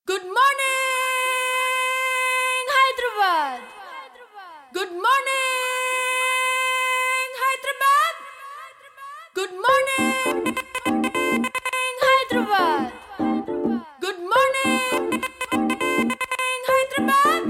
Good morning, Hyderabad. Good morning, Hyderabad. Good morning, Hyderabad. Good morning, Hyderabad.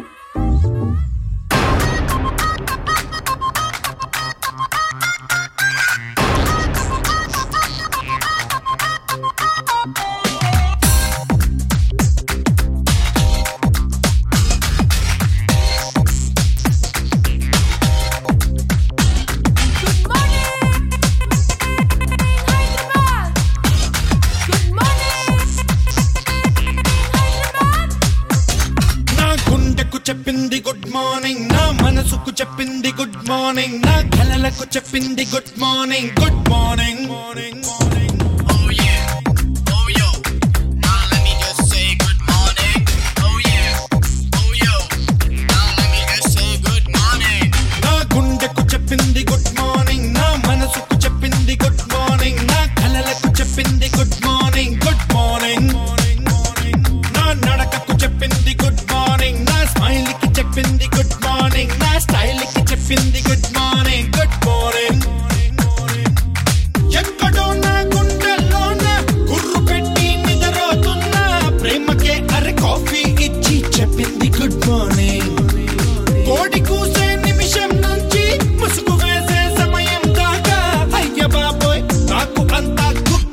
చెప్పింది good morning నా మనసుకు చెప్పింది good morning నా కలలకు చెప్పింది good morning good morning morning morning Oh yeah, oh yo, now let me just say good morning. Oh yeah, oh yo, now let me just say good morning. నా గుండెకు చెప్పింది good morning నా మనసుకు చెప్పింది good morning నా కలలకు చెప్పింది good morning good morning morning morning నా నడకకు చెప్పింది గుడ్ మార్నింగ్ నా స్మైల్ కి చెప్పింది గుడ్ మార్నింగ్ నా స్టైల్ కి చెప్పింది గుడ్ మార్నింగ్ గుడ్ మార్నింగ్ ఎక్కడో నా గుండెల్లోన గుర్రు పెట్టి నిద్రపోతున్నా ప్రేమకే అరే కాఫీ ఇచ్చి చెప్పింది గుడ్ మార్నింగ్ కోడి కూసే నిమిషం నుంచి ముసుగు వేసే సమయం దాకా అయ్య బాబోయ్ నాకు అంతా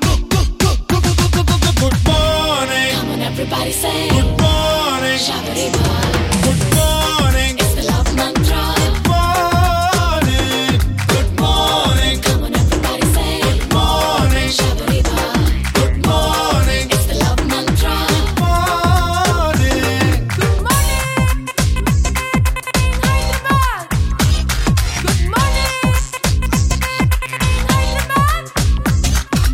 good morning Come on, everybody say good morning Shabariba. Good morning It's the love mantra. Morning good morning Come on, everybody say morning Shabariba. Good morning It's the love mantra. Morning Good morning, Hyderabad. Good morning, Hyderabad.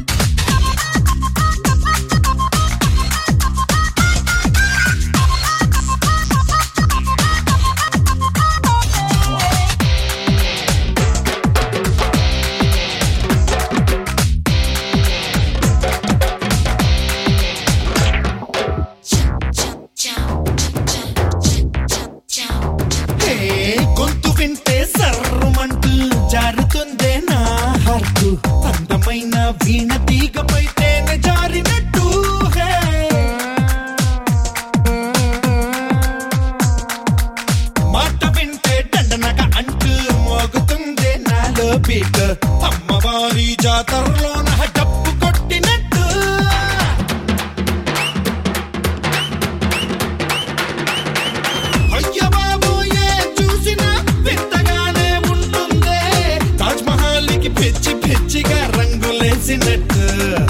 Hey గొంతు వింటే సర్రమంటూ జారుతుందే నా heart అందమైన వీణ తీగపై తేనె జారినట్టు హే మాట వింటే దండనగా అంటూ మోగుతుందే నాలో beat అమ్మవారి జాతరలోన డప్పు కొట్టినట్టు అయ్య బాబోయే చూసినా వింతగానే ఉంటుందే తాజ్ మహల్ కి పిచ్చి పిచ్చిగా రంగులేసినట్టు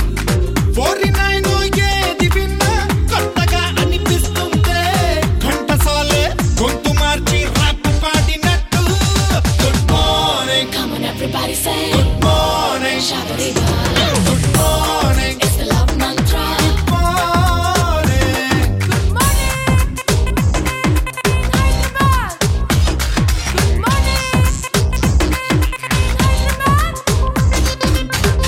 49 ఏది విన్నా కొత్తగా అనిపిస్తుందే ఘంటసాలే గొంతు మార్చి ర్యాప్ పాడినట్టు good morning Come on, everybody say good morning Shabariba. Good morning It's the love mantra. Morning Good morning, Hyderabad. Good morning, Hyderabad.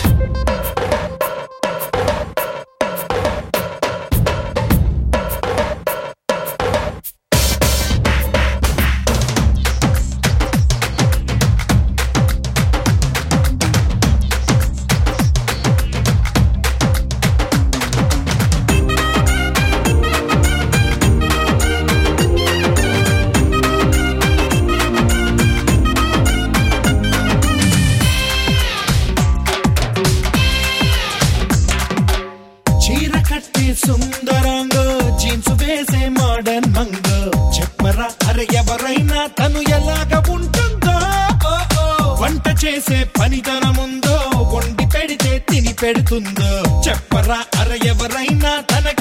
చీర కట్టే సుందరంగో జీన్స్ వేసే మోడర్న్ మంగో చెప్పరా అరే ఎవరైనా తను ఎలాగ ఉంటుందో ఓ, ఓ. వంట చేసే పనితనముందో వండి పెడితే తిని పెడుతుందో చెప్పరా అరే ఎవరైనా తనకి